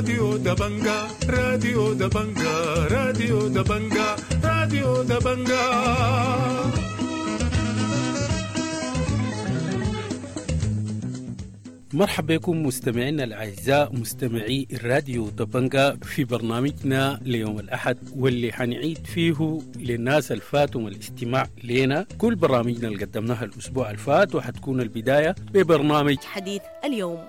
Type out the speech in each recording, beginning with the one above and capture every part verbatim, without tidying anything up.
راديو دبنجا راديو دبنجا راديو دبنجا راديو دبنجا. مرحبا بكم مستمعينا الأعزاء مستمعي الراديو دبنجا في برنامجنا ليوم الأحد، واللي حنعيد فيه للناس الفاتهم الاستماع لنا كل برامجنا اللي قدمناها الأسبوع الفات، وحتكون البداية ببرنامج حديث اليوم.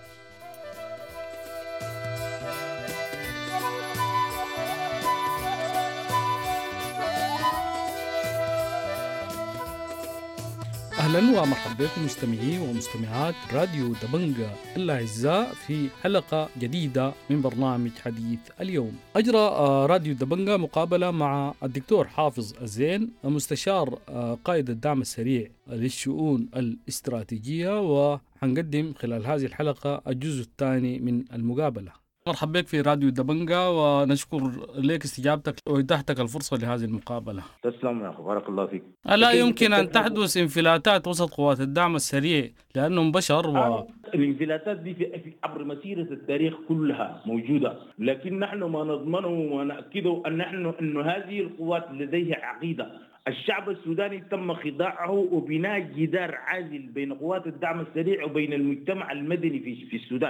أهلا ومرحبا بكم مستمعي ومستمعات راديو دبنجا الأعزاء في حلقة جديدة من برنامج حديث اليوم. أجرى راديو دبنجا مقابلة مع الدكتور حافظ الزين مستشار قائد الدعم السريع للشؤون الاستراتيجية، وحنقدم خلال هذه الحلقة الجزء الثاني من المقابلة. مرحبا بك في راديو دبنجا، ونشكر لك استجابتك وإتاحتك الفرصة لهذه المقابلة. تسلم يا أخي، بارك الله فيك. ألا يمكن أن تحدث انفلاتات وسط قوات الدعم السريع لأنهم بشر و... الانفلاتات دي في عبر مسيرة التاريخ كلها موجودة، لكن نحن ما نضمنه ونأكده أن نحن أن هذه القوات لديها عقيدة. الشعب السوداني تم خداعه وبناء جدار عازل بين قوات الدعم السريع وبين المجتمع المدني في في السودان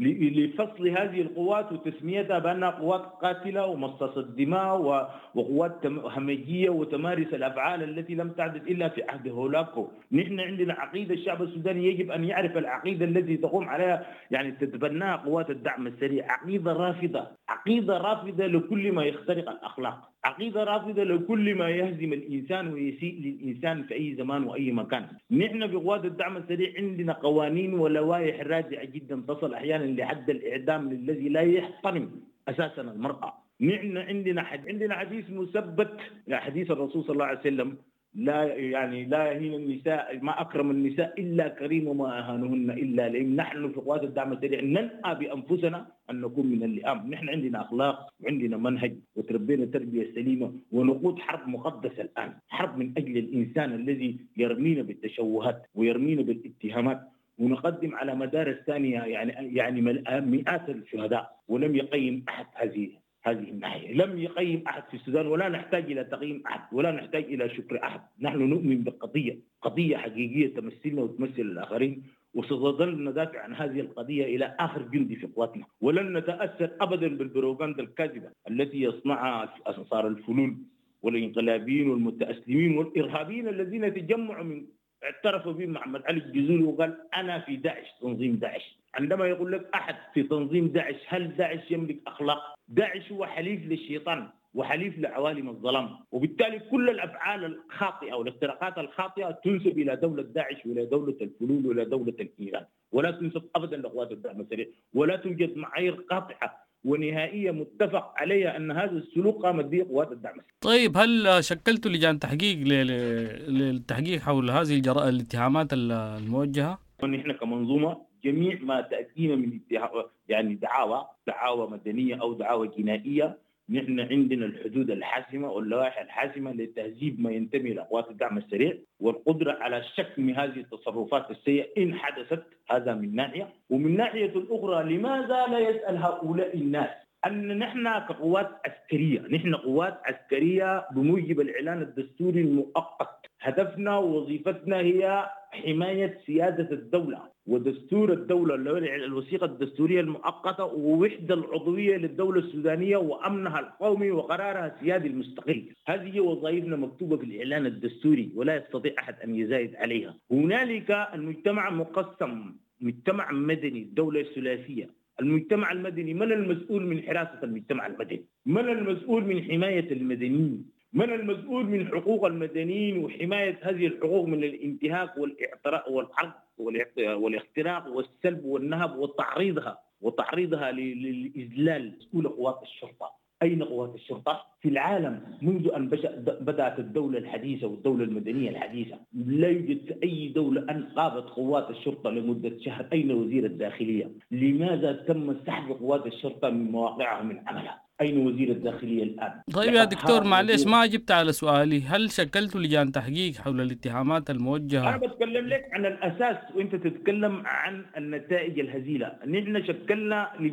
لفصل هذه القوات وتسميتها بأنها قوات قاتلة ومصاصة الدماء وقوات همجية وتمارس الأفعال التي لم تحدث إلا في عهد هولاكو. نحن عندنا عقيدة، الشعب السوداني يجب أن يعرف العقيدة التي تقوم عليها يعني تتبناها قوات الدعم السريع، عقيدة رافضة، عقيدة رافضة لكل ما يخترق الأخلاق، عقيدة رافضة لكل ما يهزم الإنسان ويسيء للإنسان في أي زمان وأي مكان. نحن بقوات الدعم السريع عندنا قوانين ولوائح رادعة جدا تصل أحيانا لحد الإعدام للذي لا يحترم أساسا المرأة. نحن عندنا حد عندنا حديث مثبت، حديث الرسول صلى الله عليه وسلم، لا يعني لا يهين النساء ما أكرم النساء إلا كريم وما أهانهن إلا لئيم. نحن في قوات الدعم السريع ننأى بأنفسنا أن نكون من اللئام. نحن عندنا أخلاق وعندنا منهج وتربينا تربية سليمة ونقود حرب مقدسة الآن، حرب من أجل الإنسان الذي يرمينا بالتشوهات ويرمينا بالاتهامات، ونقدم على مدار الثانية يعني يعني مئات الشهداء، ولم يقيم أحد هذه هذه الناحية، لم يقيم أحد في السودان، ولا نحتاج إلى تقييم أحد ولا نحتاج إلى شكر أحد. نحن نؤمن بقضية قضية حقيقية تمثلنا وتمثل الآخرين، وسنظل ندافع عن هذه القضية إلى آخر جندي في قواتنا، ولن نتأثر أبدا بالبروباغندا الكاذبة التي يصنعها أنصار الفلول والانقلابيين والمتأسلمين والإرهابيين الذين تجمعوا من اعترفوا به محمد علي الجزولي وقال أنا في داعش، تنظيم داعش. عندما يقول لك أحد في تنظيم داعش، هل داعش يملك أخلاق؟ داعش هو حليف للشيطان وحليف لعوالم الظلام، وبالتالي كل الأفعال الخاطئة والاختراقات الخاطئة تنسب إلى دولة داعش وإلى دولة الفلول وإلى دولة الإيران، ولا تنسب أبدا لقوات الدعم السريع، ولا توجد معايير قاطعة ونهائية متفق عليها أن هذا السلوك قامت به قوات الدعم السريع. طيب، هل شكلتوا لجان تحقيق للتحقيق حول هذه الجرائم الاتهامات الموجهة؟ نحن كمنظومة جميع ما تأتينا من يعني دعاوى دعاوى مدنية أو دعاوى جنائية، نحن عندنا الحدود الحاسمة واللوائح الحاسمة لتهذيب ما ينتمي لقوات الدعم السريع، والقدرة على شتم هذه التصرفات السيئة إن حدثت. هذا من ناحية، ومن ناحية الأخرى لماذا لا يسأل هؤلاء الناس أن نحن كقوات عسكرية، نحن قوات عسكرية بموجب الإعلان الدستوري المؤقت، هدفنا ووظيفتنا هي حماية سيادة الدولة ودستور الدولة، الوثيقة الدستورية المؤقتة، ووحدة العضوية للدولة السودانية وأمنها القومي وقرارها السيادي المستقل. هذه وظائفنا مكتوبة في الإعلان الدستوري ولا يستطيع أحد أن يزايد عليها. هنالك المجتمع مقسم، مجتمع مدني، الدولة الثلاثية. المجتمع المدني، من المسؤول من حراسة المجتمع المدني؟ من المسؤول من حماية المدنيين؟ من المسؤول من حقوق المدنيين وحماية هذه الحقوق من الانتهاك والاعتراء والعرض والاختراق والسلب والنهب وتعريضها وتعريضها للإذلال؟ مسؤول قوات الشرطة. أين قوات الشرطة؟ في العالم منذ أن بدأت الدولة الحديثة والدولة المدنية الحديثة لا يوجد في أي دولة أن قابت قوات الشرطة لمدة شهر. أين وزير الداخلية؟ لماذا تم سحب قوات الشرطة من مواقعها من عملها؟ أين وزير الداخلية الآن؟ طيب يا دكتور، معلش ما جبت على سؤالي، هل شكلتوا لجان تحقيق حول الاتهامات الموجهة؟ أنا بتكلم لك عن الأساس وأنت تتكلم عن النتائج الهزيلة. نحن شكلنا لجان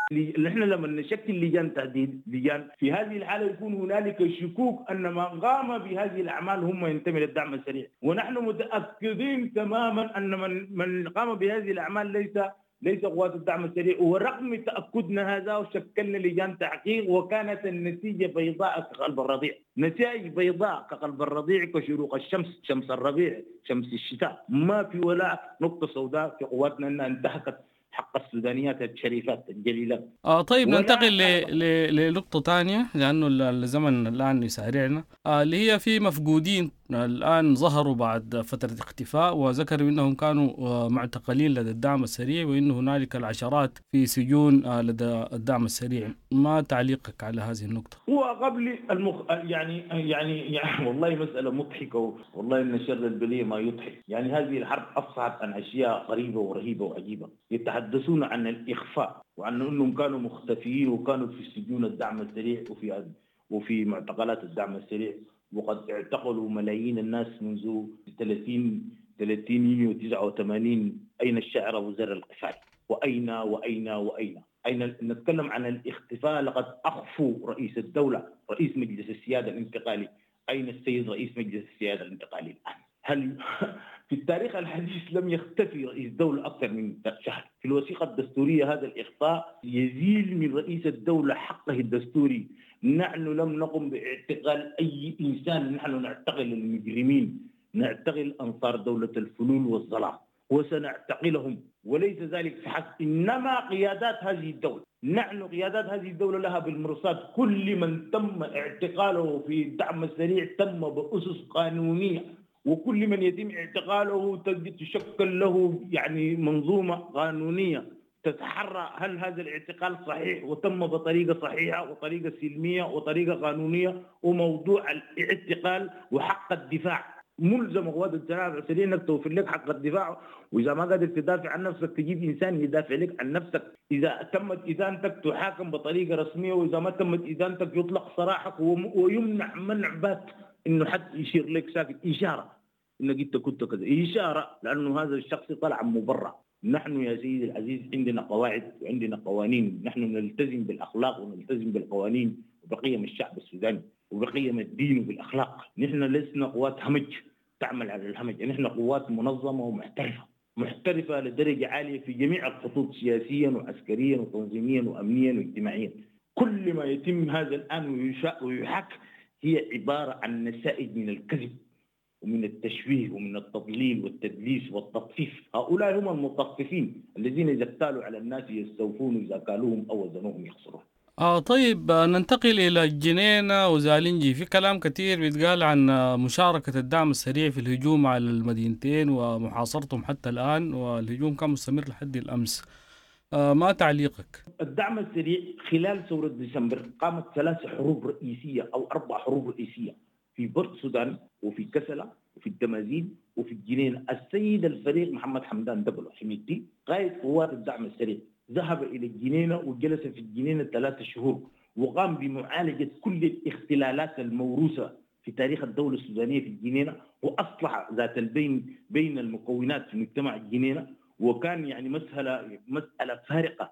نحن لما نشكل لجان تحديد لجان في هذه الحالة يكون هنالك شكوك أن من قام بهذه الأعمال هم ينتمي للدعم السريع، ونحن متأكدين تماما أن من من قام بهذه الأعمال ليس ليس قوات الدعم السريع. ورغم تأكدنا هذا وشكلنا لجان تحقيق وكانت النتيجة بيضاء كقلب الرضيع، نتائج بيضاء كقلب الرضيع كشروق الشمس، شمس الربيع، شمس الشتاء، ما في ولا نقطة سوداء في قواتنا أنها انتهكت حق السودانيات الشريفات الجليلات. آه طيب ننتقل ل... ل... لنقطة ثانية لأنه الزمن الآن يسارعنا، آه اللي هي في مفقودين الآن ظهروا بعد فترة اختفاء، وذكروا أنهم كانوا آه معتقلين لدى الدعم السريع، وأن هنالك العشرات في سجون آه لدى الدعم السريع. ما تعليقك على هذه النقطة؟ هو قبل المخ... يعني يعني يعني والله مسألة مضحكة، والله إن شر البلية ما يضحك. يعني هذه الحرب أفصحت عن أشياء غريبة ورهيبة وعجيبة. يتحدثون عن الإخفاء وعن أنهم كانوا مختفيين وكانوا في سجون الدعم السريع وفي وفي معتقلات الدعم السريع، وقد اعتقلوا ملايين الناس منذ ثلاثين يونيو تسعة وثمانين. أين الشعر أبو زر القفال؟ وأين وأين وأين أين نتكلم عن الاختفاء؟ لقد أخفوا رئيس الدولة، رئيس مجلس السيادة الانتقالي. أين السيد رئيس مجلس السيادة الانتقالي الآن؟ هل في التاريخ الحديث لم يختفي رئيس دولة أكثر من شهر؟ في الوثيقة الدستورية هذا الإخفاء يزيل من رئيس الدولة حقه الدستوري. نحن لم نقم باعتقال أي إنسان، نحن نعتقل المجرمين، نعتقل أنصار دولة الفلول والظلام وسنعتقلهم. وليس ذلك فحسب، إنما قيادات هذه الدولة. نحن قيادات هذه الدولة لها بالمرصاد كل من تم اعتقاله في الدعم السريع تم بأسس قانونية، وكل من يتم اعتقاله تشكل له يعني منظومة قانونية تتحرى هل هذا الاعتقال صحيح وتم بطريقة صحيحة وطريقة سلمية وطريقة قانونية. وموضوع الاعتقال وحق الدفاع ملزم قوات الدعم السريع انك توفر لك حق الدفاع، واذا ما قادر تدافع عن نفسك تجيب انسان يدافع لك عن نفسك. اذا تمت ادانتك تحاكم بطريقه رسميه، واذا ما تمت ادانتك يطلق سراحك ويمنع منع بات انه حد يشير لك ساكت اشاره انك انت كنت كذا، اشاره لانه هذا الشخص طلع مبرر. نحن يا سيدي العزيز عندنا قواعد وعندنا قوانين، نحن نلتزم بالاخلاق ونلتزم بالقوانين وبقيم الشعب السوداني وبقيم الدين وبالاخلاق. نحن لسنا قوات همج تعمل على الهمج، نحن قوات منظمه ومحترفه، محترفه لدرجه عاليه في جميع الخطوط، سياسيا وعسكريا وتنظيميا وامنيا واجتماعيا. كل ما يتم هذا الان ويحاك هي عباره عن نسائج من الكذب ومن التشويه ومن التضليل والتدليس والتطفيف. هؤلاء هم المطففين الذين إذا اكتالوا على الناس يستوفون وإذا كالوهم أو وزنوهم يخسرون. آه طيب ننتقل إلى الجنينة وزالنجي. في كلام كثير بيتقال عن مشاركة الدعم السريع في الهجوم على المدينتين ومحاصرتهم حتى الآن، والهجوم كان مستمر لحد الأمس. آه ما تعليقك؟ الدعم السريع خلال ثورة ديسمبر قامت ثلاث حروب رئيسية أو أربع حروب رئيسية في بورت السودان وفي كسلة وفي الدمازين وفي الجنينة. السيد الفريق محمد حمدان دبلو حميدتي قائد قوات الدعم السريع ذهب إلى الجنينة وجلس في الجنينة ثلاثة شهور وقام بمعالجة كل الاختلالات الموروثة في تاريخ الدولة السودانية في الجنينة، وأصلح ذات البين بين المكونات في مجتمع الجنينة. وكان يعني مسألة مسألة فارقة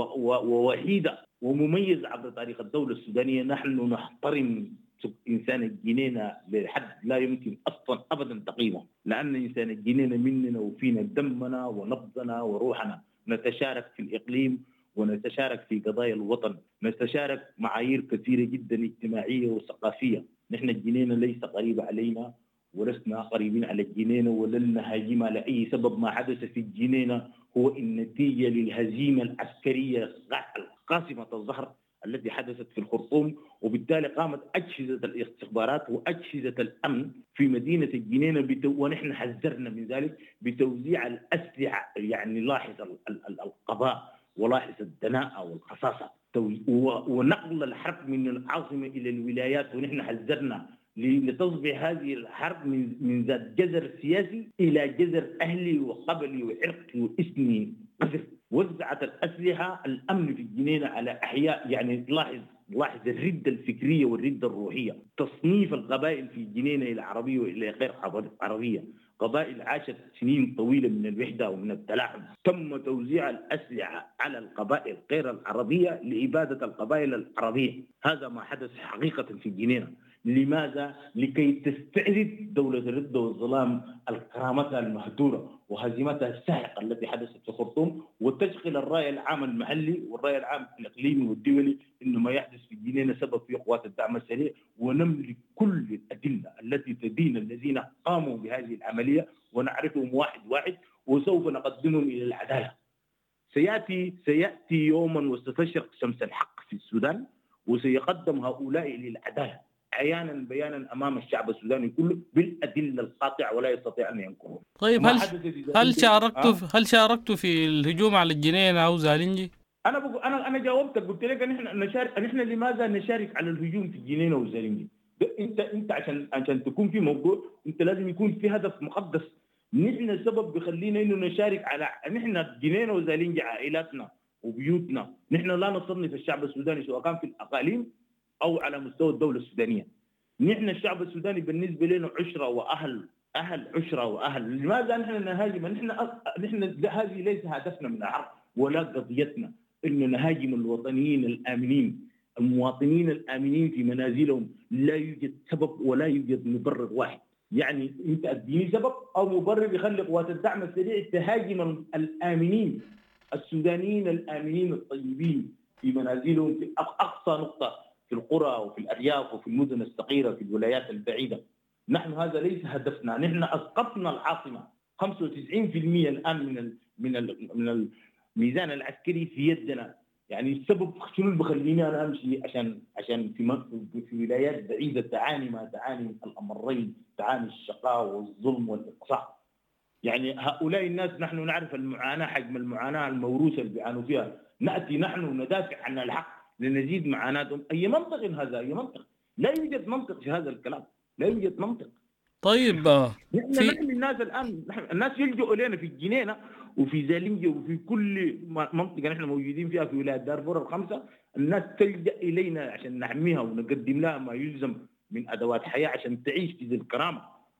ووحيدة ومميزة عبر تاريخ الدولة السودانية. نحن نحترم إنسان الجنينة لحد لا يمكن أصلا أبدا تقييمه، لأن إنسان الجنينة مننا وفينا دمنا ونبضنا وروحنا. نتشارك في الإقليم ونتشارك في قضايا الوطن، نتشارك معايير كثيرة جدا اجتماعية وثقافية. نحن الجنينة ليس قريبة علينا ولسنا قريبين على الجنينة ولن نهاجم على أي سبب. ما حدث في الجنينة هو النتيجة للهزيمة العسكرية قاسمة الظهر التي حدثت في الخرطوم، وبالتالي قامت أجهزة الاستخبارات وأجهزة الأمن في مدينة الجنينة بتو... ونحن حذرنا من ذلك بتوزيع الأسلحة. يعني لاحظ القضاء ولاحظ الدناءة والخصاصة ونقل الحرب من العاصمة إلى الولايات، ونحن حذرنا لتصبح هذه الحرب من من ذات جذر سياسي إلى جذر أهلي وقبلي وعرقي وإسمي قذر. وزعت الأسلحة الأمن في الجنينة على أحياء، يعني لاحظ لاحظ الردة الفكرية والردة الروحية. تصنيف القبائل في الجنينة إلى عربية وإلى غير عربية، قبائل عاشت سنين طويلة من الوحدة ومن التلاحم. تم توزيع الأسلحة على القبائل غير العربية لإبادة القبائل العربية. هذا ما حدث حقيقة في الجنينة. لماذا؟ لكي تستعيد دولة الردة والظلام الكرامتها المهدورة وهزيمتها الساحقة التي حدثت في خرطوم، وتشغل الرأي العام المحلي والرأي العام الإقليمي والدولي إنه ما يحدث في الجنينة سبب في قوات الدعم السريع، ونملك كل الأدلة التي تدين الذين قاموا بهذه العملية ونعرفهم واحد واحد وسوف نقدمهم إلى العدالة. سيأتي سيأتي يوما وستشرق شمس الحق في السودان، وسيقدم هؤلاء للعدالة عيانا بيانا امام الشعب السوداني كله بالادله القاطعه ولا يستطيع ان ينكرها. طيب هل هل شاركتوا أه؟ هل شاركتوا في الهجوم على الجنينه او زالنجي؟ انا بقول انا انا جاوبتك، قلت لك ان احنا نشارك، نحن لماذا نشارك على الهجوم في الجنينه والزالنجي؟ انت انت عشان عشان تكون في موضوع انت لازم يكون في هدف مقدس. نحن السبب بيخلينا انه نشارك على نحن الجنينه والزالنجي عائلاتنا وبيوتنا. نحن لا نصنف الشعب السوداني سواء كان في الاقاليم أو على مستوى الدولة السودانية. نحن الشعب السوداني بالنسبة لنا عشرة وأهل، أهل عشرة وأهل. لماذا نحن نهاجم؟ نحن نحن هذه ليس هدفنا من الحرب ولا قضيتنا إن نهاجم الوطنيين الآمنين، المواطنين الآمنين في منازلهم. لا يوجد سبب ولا يوجد مبرر واحد. يعني أنت أديني سبب أو مبرر يخلي قوات الدعم السريع تهاجم الآمنين السودانيين الآمنين الطيبين في منازلهم في أقصى نقطة في القرى وفي الأرياف وفي المدن الصغيرة في الولايات البعيدة. نحن هذا ليس هدفنا. نحن أسقطنا العاصمة خمسة وتسعين بالمئة الآن من ال من ال من الميزان العسكري في يدنا. يعني السبب شنو اللي بخليني أنا أمشي عشان عشان في في ولايات بعيدة تعاني ما تعاني الأمرين، تعاني الشقاء والظلم والإقصاء. يعني هؤلاء الناس نحن نعرف المعاناة، حجم المعاناة الموروثة اللي بيعانوا فيها. نأتي نحن ندافع عن الحق لنزيد معاناتهم. أي منطق هذا؟ أي منطق؟ لا يوجد منطق في هذا الكلام، لا يوجد منطق. طيب نحن في... نحن الناس الآن الناس يلجؤوا إلينا في الجنينة وفي زالنجي وفي كل منطقة نحن موجودين فيها في ولاية دارفور الخمسة. الناس تلجأ إلينا عشان نحميها ونقدم لها ما يلزم من أدوات حياة عشان تعيش في ذي الكرامة.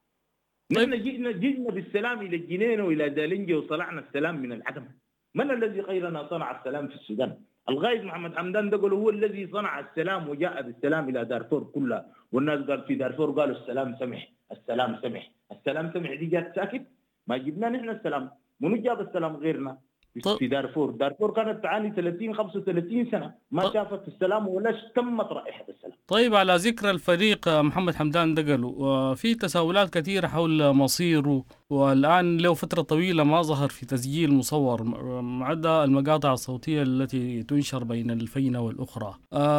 طيب. نحن جئنا جئنا بالسلام إلى الجنينة وإلى زالنجي وصنعنا السلام من العدم. من الذي غيرنا صنع السلام في السودان؟ القائد محمد حمدان دقلو هو الذي صنع السلام وجاء بالسلام إلى دارفور كلها. والناس قال في دارفور قالوا السلام سمح، السلام سمح، السلام سمح دي جات ساكت. ما جبنا نحن السلام، منو جاب السلام غيرنا في دارفور؟ دارفور كانت تعاني ثلاثين خمسة وثلاثين سنة ما شافت السلام ولا تمت رائحة السلام. طيب على ذكر الفريق محمد حمدان دقلو، في تساؤلات كثيرة حول مصيره، والآن له فترة طويلة ما ظهر في تسجيل مصور عدا المقاطع الصوتية التي تنشر بين الفينة والأخرى.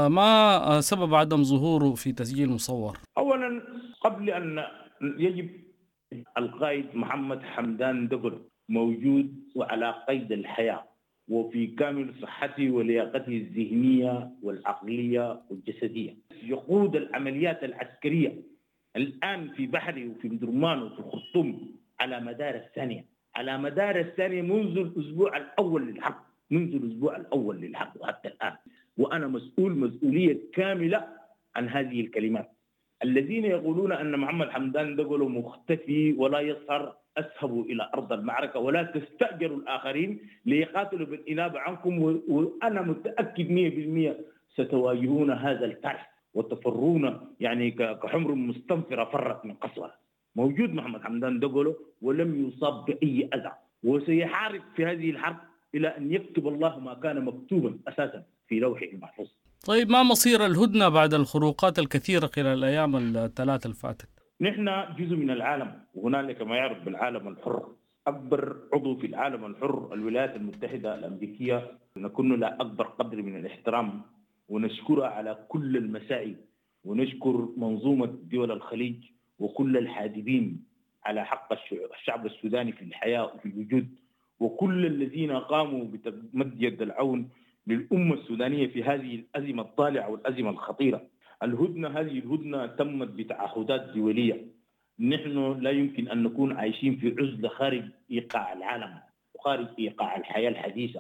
ما سبب عدم ظهوره في تسجيل مصور؟ أولا قبل أن يجب القائد محمد حمدان دقلو موجود وعلى قيد الحياة وفي كامل صحته ولياقته الذهنية والعقلية والجسدية. يقود العمليات العسكرية الآن في بحري وفي مدرمان وفي خرطوم على مدار الثانية على مدار الثانية منذ الأسبوع الأول للحرب منذ الأسبوع الأول للحرب وحتى الآن. وأنا مسؤول مسؤولية كاملة عن هذه الكلمات. الذين يقولون أن محمد حمدان دقلو مختفي ولا يظهر، أذهبوا إلى أرض المعركة ولا تستأجروا الآخرين ليقاتلوا بالإنابة عنكم. وأنا متأكد مئة بالمئة ستواجهون هذا الكارث وتفرون يعني كحمر مستنفرة فرت من قسوة. موجود محمد حمدان دقلو ولم يصاب بأي أذى، وسيحارب في هذه الحرب إلى أن يكتب الله ما كان مكتوبا أساسا في لوحه المحفوظ. طيب ما مصير الهدنة بعد الخروقات الكثيرة خلال الأيام الثلاثة الفاتت؟ نحن جزء من العالم، وهنالك ما يعرف بالعالم الحر. أكبر عضو في العالم الحر الولايات المتحدة الأمريكية، نكون لها أكبر قدر من الاحترام ونشكرها على كل المساعي، ونشكر منظومة دول الخليج وكل الحادثين على حق الشعب السوداني في الحياة وفي الوجود، وكل الذين قاموا بمد يد العون للأمة السودانية في هذه الأزمة الطالعة والأزمة الخطيرة. الهدنة هذه الهدنة تمت بتعهدات دولية. نحن لا يمكن أن نكون عايشين في عزلة خارج إيقاع العالم وخارج إيقاع الحياة الحديثة.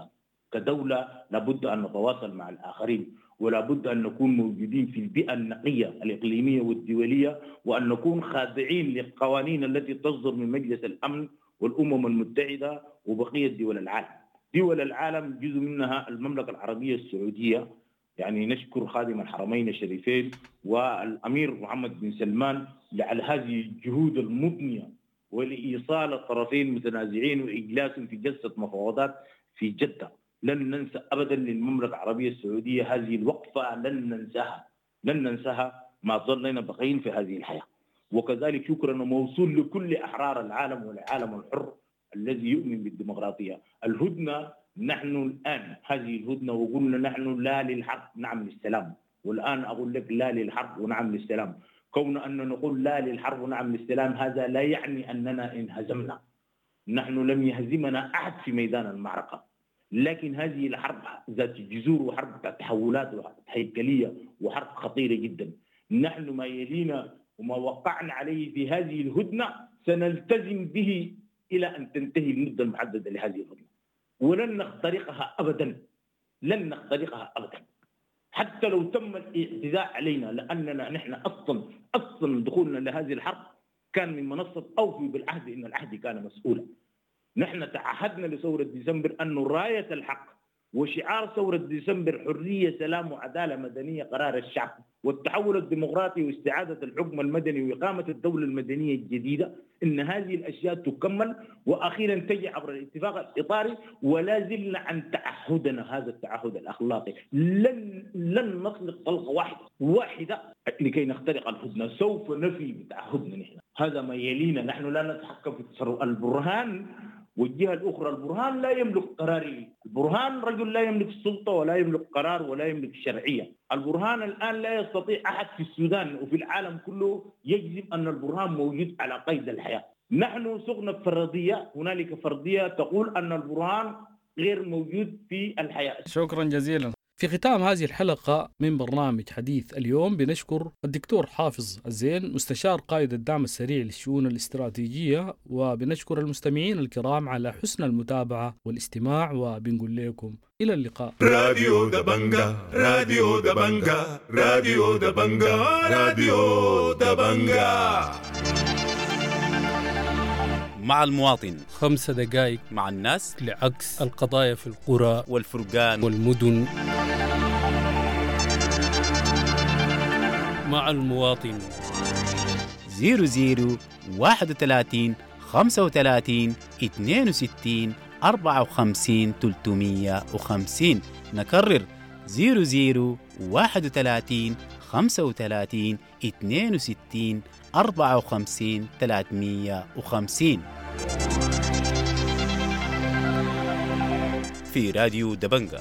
كدولة لابد أن نتواصل مع الآخرين، ولا بد أن نكون موجودين في البيئة النقية الإقليمية والدولية، وأن نكون خاضعين للقوانين التي تصدر من مجلس الأمن والأمم المتحدة وبقية دول العالم. دول العالم جزء منها المملكة العربية السعودية، يعني نشكر خادم الحرمين الشريفين والأمير محمد بن سلمان على هذه الجهود المضنية ولإيصال الطرفين المتنازعين وإجلاسهم في جلسة مفاوضات في جدة. لن ننسى أبدا للمملكة العربية السعودية هذه الوقفة، لن ننساها لن ننساها ما ظلنا بقين في هذه الحياة. وكذلك شكرا موصول لكل أحرار العالم والعالم الحر الذي يؤمن بالديمقراطية. الهدنة، نحن الآن هذه الهدنة وقلنا نحن لا للحرب نعم للسلام، والآن أقول لك لا للحرب ونعم للسلام. كون أن نقول لا للحرب ونعم للسلام هذا لا يعني أننا انهزمنا، نحن لم يهزمنا أحد في ميدان المعركة، لكن هذه الحرب ذات جذور وحرب تحولات هيكلية وحرب خطيرة جدا. نحن ما يلينا وما وقعنا عليه في هذه الهدنة سنلتزم به إلى أن تنتهي المدة المحددة لهذه الهدنة، ولن نخترقها أبدا، لن نخترقها أبدا حتى لو تم الاعتداء علينا، لأننا نحن أصلا أصلا دخولنا لهذه الحرب كان من منصة أوفي بالعهد، إن العهد كان مسؤولا. نحن تعهدنا لثورة ديسمبر أن راية الحق وشعار ثورة ديسمبر حرية سلام وعدالة مدنية قرار الشعب والتحول الديمقراطي واستعادة الحكم المدني وإقامة الدولة المدنية الجديدة، إن هذه الأشياء تكمل وأخيرا تجي عبر الاتفاق الإطاري. ولا زلنا عن تعهدنا هذا التعهد الأخلاقي، لن لن نطلق طلقة واحدة واحدة لكي نخترق الهدنة، سوف نفي بتعهدنا. نحن هذا ما يلينا، نحن لا نتحكم في التصرف. البرهان والجهة الأخرى، البرهان لا يملك قراري، البرهان رجل لا يملك السلطة ولا يملك قرار ولا يملك الشرعية. البرهان الآن لا يستطيع أحد في السودان وفي العالم كله يجزم أن البرهان موجود على قيد الحياة. نحن سقنا فرضية، هنالك فرضية تقول أن البرهان غير موجود في الحياة. شكرا جزيلا. في ختام هذه الحلقة من برنامج حديث اليوم بنشكر الدكتور حافظ الزين مستشار قائد الدعم السريع للشؤون الاستراتيجية، وبنشكر المستمعين الكرام على حسن المتابعة والاستماع، وبنقول لكم إلى اللقاء. راديو دبنجا راديو دبنجا راديو دبنجا راديو دبنجا مع المواطن، خمس دقائق مع الناس لعكس القضايا في القرى والفرقان والمدن. مع المواطن زيرو زيرو واحد وثلاثين خمسة وثلاثين اثنين وستين أربعة وخمسين ثلاثمية وخمسين. نكرر زيرو زيرو واحد وثلاثين خمسة وثلاثين اثنين وستين أربعة وخمسين ثلاثمية وخمسين. في راديو دبنجا.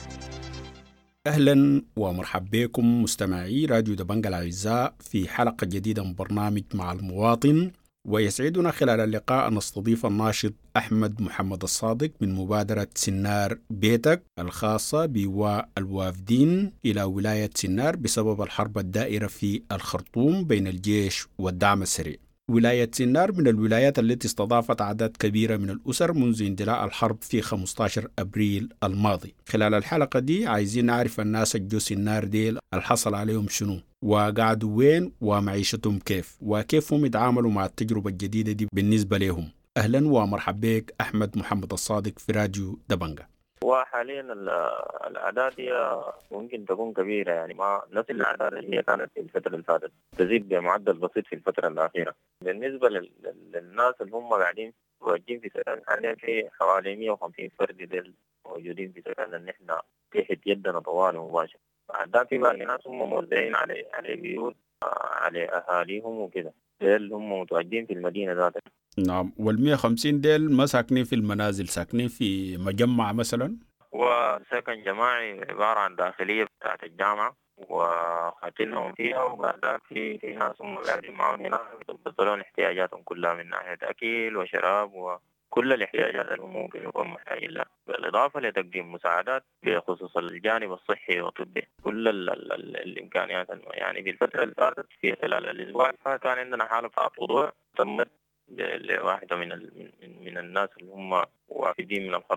أهلا ومرحبا بكم مستمعي راديو دبنجا الأعزاء في حلقة جديدة من برنامج مع المواطن. ويسعدنا خلال اللقاء أن نستضيف الناشط أحمد محمد الصادق من مبادرة سنار بيتك الخاصة بإيواء الوافدين إلى ولاية سنار بسبب الحرب الدائرة في الخرطوم بين الجيش والدعم السريع. ولاية سنار من الولايات التي استضافت أعداد كبيرة من الأسر منذ اندلاع الحرب في خمسة عشر أبريل الماضي. خلال الحلقة دي عايزين نعرف الناس الجو سنار ديل الحصل عليهم شنو، وقعدوا وين، ومعيشتهم كيف، وكيف هم يتعاملوا مع التجربة الجديدة دي بالنسبة لهم. أهلا ومرحبا بك أحمد محمد الصادق في راديو دبنجا. وحاليا الأعداد هي ممكن تكون كبيرة، يعني ما نفس الأعداد اللي هي كانت في الفترة اللي فاتت، تزيد بمعدل بسيط في الفترة الأخيرة. بالنسبة للناس اللي هم قاعدين موجودين في سكن، حاليا في حوالي مئة وخمسين فرد ديل موجودين في سكن إن إحنا تحت يدنا طوال مباشر. أعداد في باقي ناس هم موزعين على على بيوت على أهاليهم وكده، ديل هم متواجدين في المدينة ذاتها. نعم. والمئة وخمسين ديل ما ساكنين في المنازل، ساكنين في مجمع مثلا؟ وسكن جماعي عبارة عن داخلية بتاعت الجامعة وخاتلهم فيها، وبعد في في ناس هم قاعدين معهم هنا يبطلون احتياجاتهم كلها من ناحية أكل وشراب وكل الاحتياجات اللي ممكن يكون محتاجين لها، بالإضافة لتقديم مساعدات بخصوص الجانب الصحي والطبي. كل ال ال ال الإمكانيات يعني في الفترة اللي فاتت في خلال الأسبوع كان عندنا حالة وضوء تمت لواحدة من من من الناس اللي هم وافدين من الخرطوم،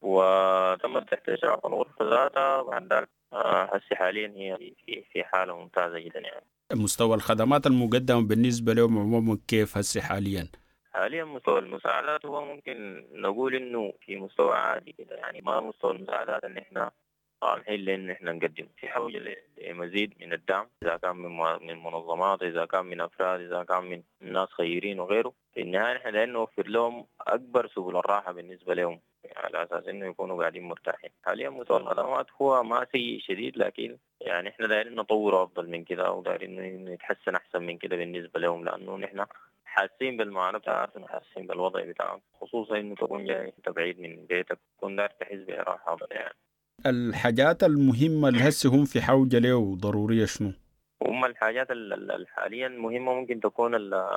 وتمت تحت إشراف الغرفة ذاتها. بعد ذلك هسه حاليا هي في في حالة ممتازة جدا. يعني مستوى الخدمات المقدمة بالنسبة لهم عموما كيف هسه حاليا؟ حاليا مستوى المساعدات هو ممكن نقول إنه في مستوى عادي كده، يعني ما مستوى المساعدات إن إحنا طالعين لأن إحنا نقدم. في حاجة لمزيد من الدعم، إذا كان من من منظمات، إذا كان من أفراد، إذا كان من ناس خيرين وغيره. في النهاية إحنا دايرين نوفر لهم أكبر سبل الراحة بالنسبة لهم، على أساس إنه يكونوا قاعدين مرتاحين. حاليا مستوى الخدمات هو ما سيء شديد، لكن يعني إحنا دايرين نطوره أفضل من كده، ودايرين نتحسن أحسن من كده بالنسبة لهم، لأنه نحن حاسين بالمعاناة بتاعتهم، حاسين بالوضع بتاعهم، خصوصا إنه تكون جاي بعيد من بيتك، تكون داير تحس براحة أفضل. يعني الحاجات المهمة اللي هسه هم في حوجة له وضرورية شنو؟ هم الحاجات الحاليا مهمة ممكن تكون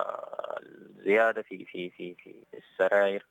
الزيادة في في في في السراير،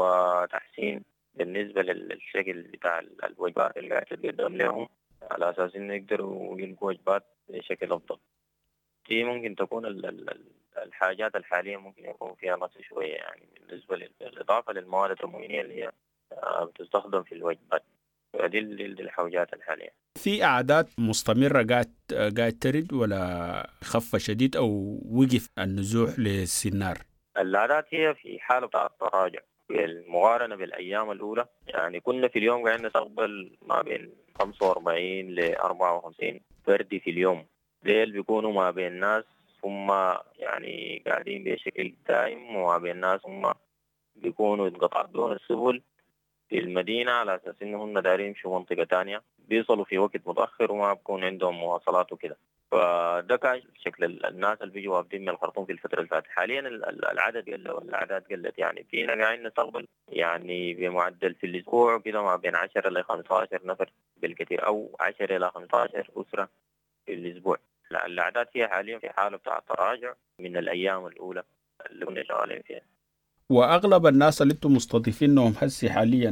وتحسين بالنسبة للشكل بتاع الوجبات اللي قاعد تقدم لهم، على أساس إنه يقدروا يلقوا وجبات بشكل أفضل. دي ممكن تكون الحاجات الحالية ممكن يكون فيها نقص شوية، يعني بالنسبة للإضافة للمواد التموينية اللي هي بتستخدم في الوجبات. دي الحاجات الحالية. في أعداد مستمرة قاعد قاعد ترد ولا خف شديد أو وقف النزوح للسنار؟ الأعداد هي في حالة تراجع بالمقارنة بالأيام الأولى. يعني كنا في اليوم قاعدين نستقبل ما بين خمسة وأربعين ل أربعة وخمسين فردي في اليوم. ديل بيكونوا ما بين ناس هم يعني قاعدين بشكل دائم، وما بين ناس هم بيكونوا يتقطعوا دون السبل في المدينة، على أساس إنهم دايرين يمشوا منطقة تانية، بيصلوا في وقت متأخر وما بكون عندهم مواصلات وكده. فده كان شكل الناس اللي بيجوا وافدين من الخرطوم في الفترة اللي فاتت. حاليا العدد قل والأعداد قلت، يعني فينا قاعدين نستقبل يعني بمعدل في الأسبوع كده ما بين عشرة إلى خمسة عشر نفر بالكثير، أو عشرة إلى خمسة عشر أسرة في الأسبوع. الأعداد هي حاليا في حالة بتاع تراجع من الأيام الأولى اللي كنا شغالين فيها. وأغلب الناس اللي انتم مستضيفينهم هسي حاليا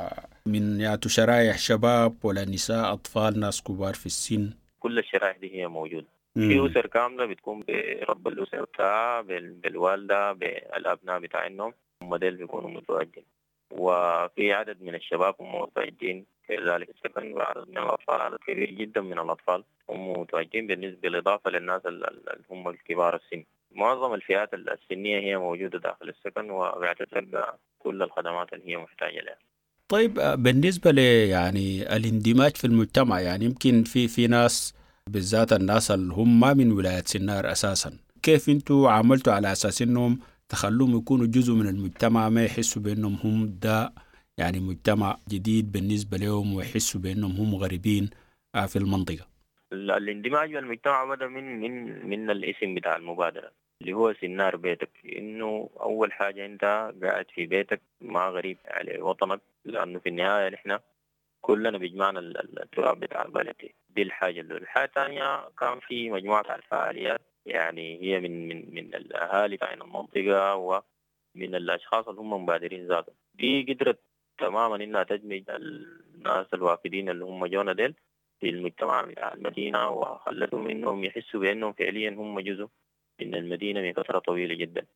من ياتوا شرايح شباب ولا نساء أطفال ناس كبار في السن؟ كل الشرائح دي هي موجودة. في أسر كاملة بتكون برب الأسر بتاعها، بالوالدة، بالأبناء بتاعهم، هم ديل بيكونوا متواجدين. وفي عدد من الشباب هم متواجدين كذلك السكن، وعدد من الأطفال، عدد كبير جدا من الأطفال هم متواجدين، بالنسبة بالإضافة للناس اللي هم الكبار السن. معظم الفئات السنية هي موجودة داخل السكن، وقاعدة تلقى كل الخدمات اللي هي محتاجة لها. طيب بالنسبة ل يعني الاندماج في المجتمع، يعني يمكن في في ناس بالذات الناس اللي هم ما من ولاية سنار أساسا، كيف انتوا عملتوا على أساس انهم تخلوهم يكونوا جزء من المجتمع، ما يحسوا بأنهم هم ده يعني مجتمع جديد بالنسبة لهم، ويحسوا بأنهم هم غريبين في المنطقة؟ الاندماج في المجتمع بدأ من من من الاسم بتاع المبادرة اللي هو سنار بيتك. إنه أول حاجة أنت قاعد في بيتك، ما غريب على وطنك، لأنه في النهاية نحن كلنا بيجمعنا التراب بتاع البلد. دي الحاجة الأولى. الحاجة الثانية كان في مجموعة الفعاليات، يعني هي من من من الأهالي بتاع المنطقة ومن الأشخاص اللي هم مبادرين ذاتهم. دي قدرت تماما إنها تجمع الناس الوافدين اللي هم جونا ديل في المجتمع بتاع المدينة، وخلتهم إنهم يحسوا بأنهم فعليا هم جزء من المدينة من فترة طويلة جدا،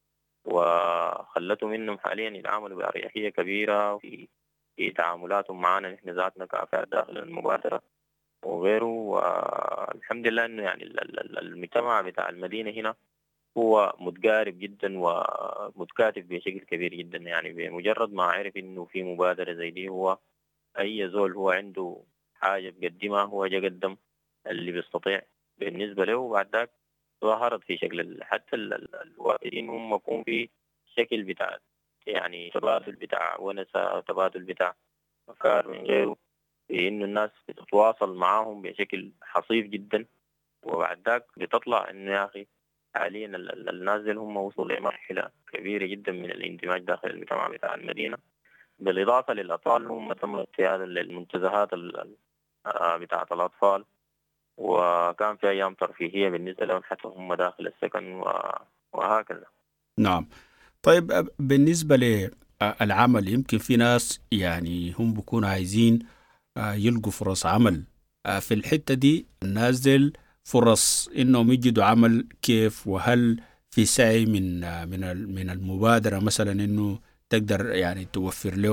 وخلتهم إنهم حاليا يتعاملوا بأريحية كبيرة في في تعاملاتهم معنا نحن ذاتنا كأفراد داخل المبادرة وغيره. والحمد لله إنه يعني المجتمع بتاع المدينة هنا هو متقارب جدا ومتكاتف بشكل كبير جدا. يعني بمجرد ما عرف إنه في مبادرة زي دي، هو أي زول هو عنده حاجة بقدمها هو جا قدم اللي بيستطيع بالنسبة له، وبعد ذاك ظهرت في شكل حتى الوافدين هم يكون في شكل بتاع يعني تبادل بتاع ونسة، تبادل بتاع أفكار من غيره، في إنه الناس بتتواصل معاهم بشكل حصيف جدا. وبعد ذاك بتطلع إنه يا أخي حاليا الناس اللي هم وصلوا لمرحلة كبيرة جدا من الاندماج داخل المجتمع بتاع المدينة، بالإضافة للأطفال هم تم في هذا المنتزهات بتاعة الأطفال، وكان في أيام ترفيهية بالنسبة لهم حتى هم داخل السكن وهكذا. نعم. طيب بالنسبة للعمل، يمكن في ناس يعني هم بيكونوا عايزين يلقوا فرص عمل في الحتة دي، نازل فرص إنهم يجدوا عمل كيف؟ وهل في سعي من من من المبادرة مثلا إنه تقدر يعني توفر لهم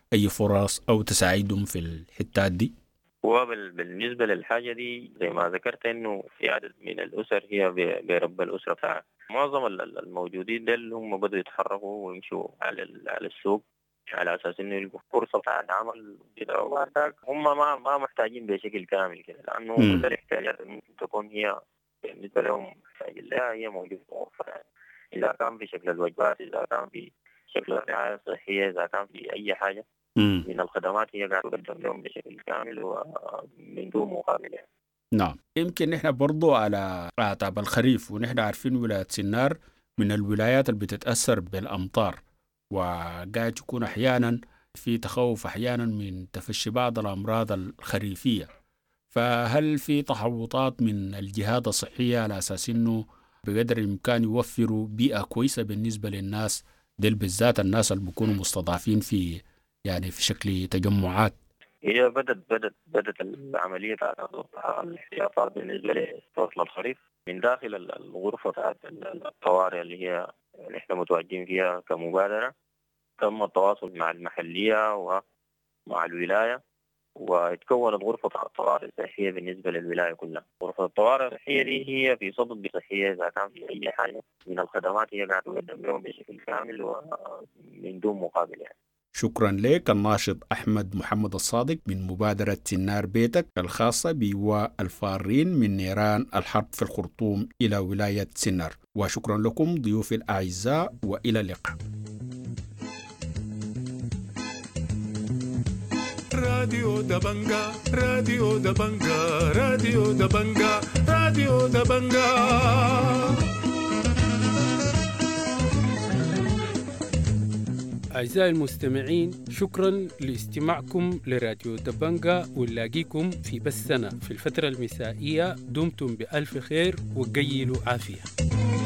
أي فرص أو تساعدهم في الحتات دي؟ وبالنسبة للحاجة دي زي ما ذكرت إنه في عدد من الأسر هي برب الأسرة بتاعها. معظم الموجودين دول هم بدأوا يتحركوا ويمشوا على على السوق على أساس إنه يلقوا فرصة بتاعت عمل كده، وبعدك هم ما ما محتاجين بشكل كامل كده، لأنه كل الاحتياجات ممكن تكون هي بالنسبة لهم محتاجين لها هي موجودة موفرة، إذا كان في شكل الوجبات، إذا كان في شكل الرعاية الصحية، إذا كان في أي حاجة مم. من الخدمات هي قاعدة تقدم لهم بشكل كامل ومن دون مقابل. نعم. يمكن نحن برضو على أعتاب الخريف، ونحن عارفين ولاية سنار من الولايات اللي بتتأثر بالأمطار، وقاعد يكون أحيانا في تخوف أحيانا من تفشي بعض الأمراض الخريفية. فهل في تحوطات من الجهات الصحية على أساس أنه بقدر الإمكان يوفروا بيئة كويسة بالنسبة للناس دل، بالذات الناس اللي بيكونوا مستضعفين في يعني في شكل تجمعات؟ هي بدت بدت بدت العملية على الاحتياطات بالنسبة لفصل الخريف من داخل الغرفة بتاعت الطوارئ اللي هي نحن متواجدين فيها كمبادرة. تم التواصل مع المحلية ومع الولاية، وتكونت غرفة الطوارئ الصحية بالنسبة للولاية كلها. غرفة الطوارئ الصحية دي هي في صدد بصحية، إذا كان في أي حاجة من الخدمات هي قاعدة تقدم لهم بشكل كامل ومن دون مقابل يعني. شكرا لك الناشط أحمد محمد الصادق من مبادرة سنار بيتك الخاصة بإيواء الفارين من نيران الحرب في الخرطوم إلى ولاية سنار. وشكرا لكم ضيوفي الأعزاء، وإلى اللقاء. راديو دبنجا راديو دبنجا راديو دبنجا راديو دبنجا. أعزائي المستمعين، شكرا لاستماعكم لراديو دبنجا، ونلاقيكم في بثنا في الفترة المسائية. دمتم بألف خير وقيلوا عافية.